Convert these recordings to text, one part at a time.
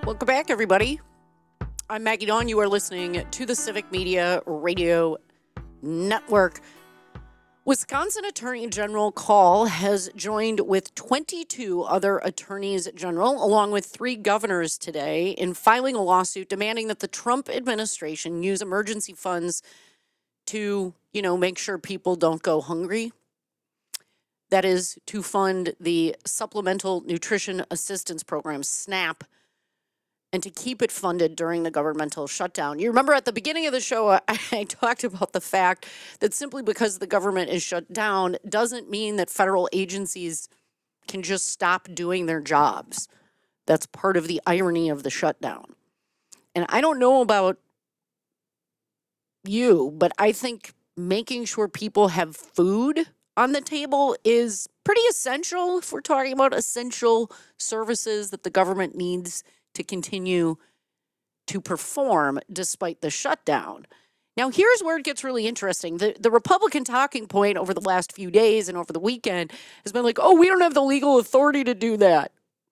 Welcome back, everybody. I'm Maggie Dawn. You are listening to the Civic Media Radio Network. Wisconsin Attorney General Call has joined with 22 other attorneys general, along with 3 governors today, in filing a lawsuit demanding that the Trump administration use emergency funds to, make sure people don't go hungry. That is to fund the Supplemental Nutrition Assistance Program, SNAP, and to keep it funded during the governmental shutdown. You remember at the beginning of the show, I talked about the fact that simply because the government is shut down doesn't mean that federal agencies can just stop doing their jobs. That's part of the irony of the shutdown. And I don't know about you, but I think making sure people have food on the table is pretty essential if we're talking about essential services that the government needs to continue to perform despite the shutdown. Now, here's where it gets really interesting. The Republican talking point over the last few days and over the weekend has been like, we don't have the legal authority to do that.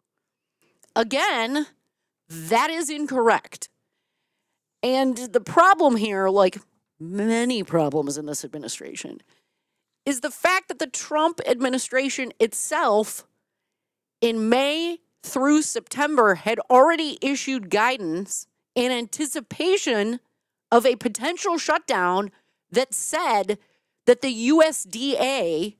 Again, that is incorrect. And the problem here, like many problems in this administration, is the fact that the Trump administration itself in May through September had already issued guidance in anticipation of a potential shutdown that said that the USDA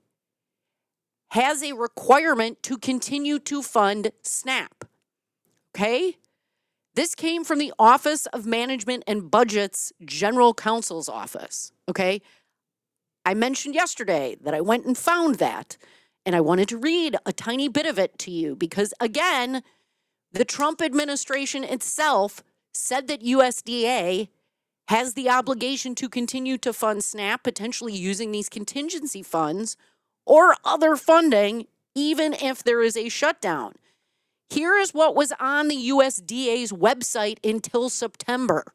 has a requirement to continue to fund SNAP. Okay? This came from the Office of Management and Budget's General Counsel's office. Okay? I mentioned yesterday that I went and found that. And I wanted to read a tiny bit of it to you because, again, the Trump administration itself said that USDA has the obligation to continue to fund SNAP, potentially using these contingency funds or other funding, even if there is a shutdown. Here is what was on the USDA's website until September.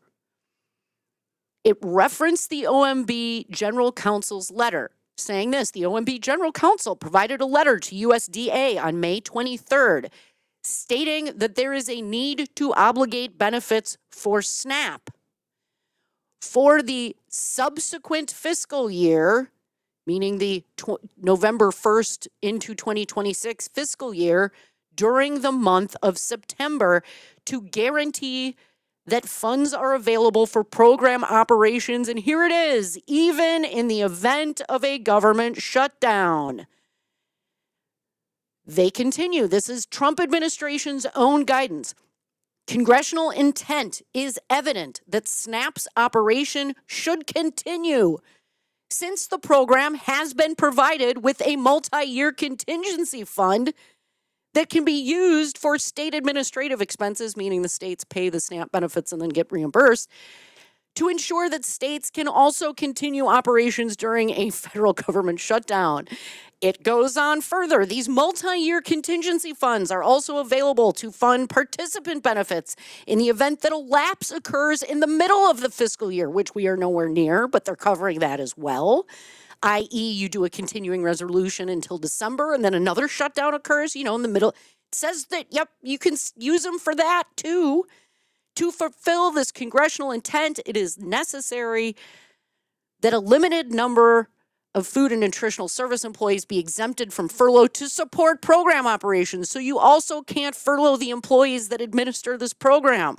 It referenced the OMB General Counsel's letter, saying this: the OMB General Counsel provided a letter to USDA on May 23rd, stating that there is a need to obligate benefits for SNAP. For the subsequent fiscal year, meaning the November 1st into 2026 fiscal year, during the month of September, to guarantee that funds are available for program operations, and here it is, even in the event of a government shutdown. They continue. This is Trump administration's own guidance. Congressional intent is evident that SNAP's operation should continue, since the program has been provided with a multi-year contingency fund that can be used for state administrative expenses, meaning the states pay the SNAP benefits and then get reimbursed, to ensure that states can also continue operations during a federal government shutdown. It goes on further. These multi-year contingency funds are also available to fund participant benefits in the event that a lapse occurs in the middle of the fiscal year, which we are nowhere near, but they're covering that as well. I.e., you do a continuing resolution until December, and then another shutdown occurs, in the middle. It says that, you can use them for that, too. To fulfill this congressional intent, it is necessary that a limited number of food and nutritional service employees be exempted from furlough to support program operations. So you also can't furlough the employees that administer this program.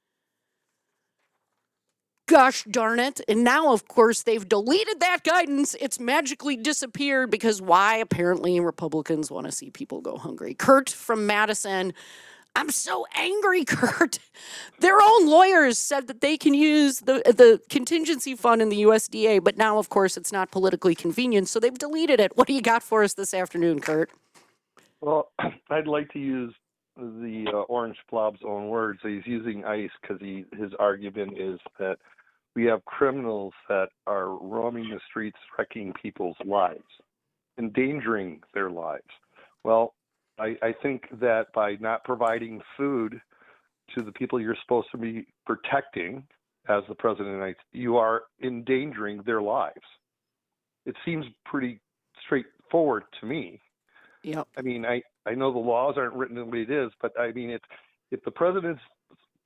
Gosh darn it. And now, of course, they've deleted that guidance. It's magically disappeared because why? Apparently, Republicans want to see people go hungry. Kurt from Madison. I'm so angry, Kurt. Their own lawyers said that they can use the contingency fund in the USDA, but now, of course, it's not politically convenient, so they've deleted it. What do you got for us this afternoon, Kurt? Well, I'd like to use the Orange Blob's own words. He's using ICE because his argument is that we have criminals that are roaming the streets, wrecking people's lives, endangering their lives. Well, I think that by not providing food to the people you're supposed to be protecting, as the president, you are endangering their lives. It seems pretty straightforward to me. Yep. I mean, I know the laws aren't written the way it is, but I mean, if the president's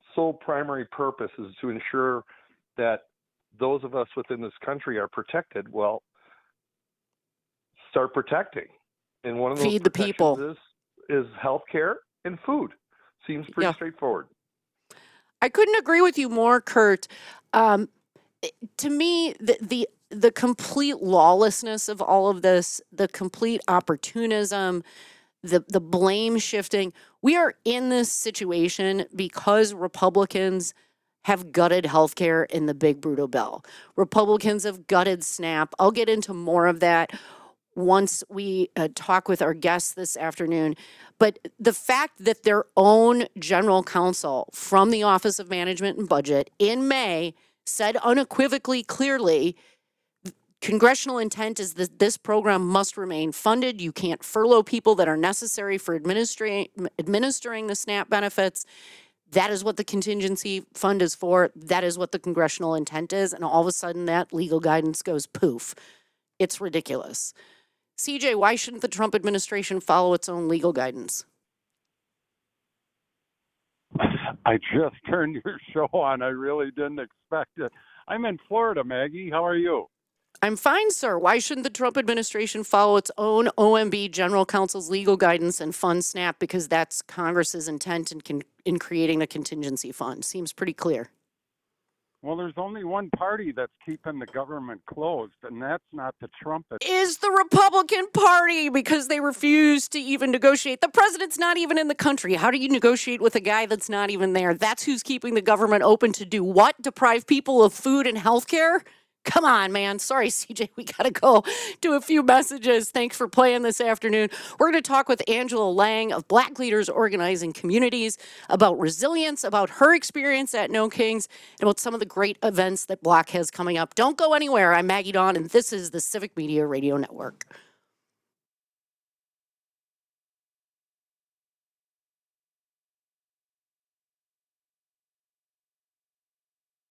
sole primary purpose is to ensure that those of us within this country are protected, well, start protecting. And one of those Feed the people. protections is health care and food. Seems pretty Yeah. straightforward. I couldn't agree with you more, Kurt. To me, the complete lawlessness of all of this, the complete opportunism, the blame shifting. We are in this situation because Republicans have gutted healthcare in the big brutal bill. Republicans have gutted SNAP. I'll get into more of that once we talk with our guests this afternoon. But the fact that their own general counsel from the Office of Management and Budget in May said unequivocally, clearly, congressional intent is that this program must remain funded. You can't furlough people that are necessary for administering the SNAP benefits. That is what the contingency fund is for. That is what the congressional intent is. And all of a sudden, that legal guidance goes poof. It's ridiculous. CJ, why shouldn't the Trump administration follow its own legal guidance? I just turned your show on. I really didn't expect it. I'm in Florida, Maggie. How are you? I'm fine, sir. Why shouldn't the Trump administration follow its own OMB general counsel's legal guidance and fund SNAP, because that's Congress's intent in creating the contingency fund? Seems pretty clear. Well, there's only one party that's keeping the government closed, and that's not the Trump. Is the Republican Party, because they refuse to even negotiate. The president's not even in the country. How do you negotiate with a guy that's not even there? That's who's keeping the government open to do what? Deprive people of food and health care? Come on, man. Sorry, CJ, we got to go do a few messages. Thanks for playing this afternoon. We're going to talk with Angela Lang of Black Leaders Organizing Communities about resilience, about her experience at No Kings, and about some of the great events that Black has coming up. Don't go anywhere. I'm Maggie Dawn, and this is the Civic Media Radio Network.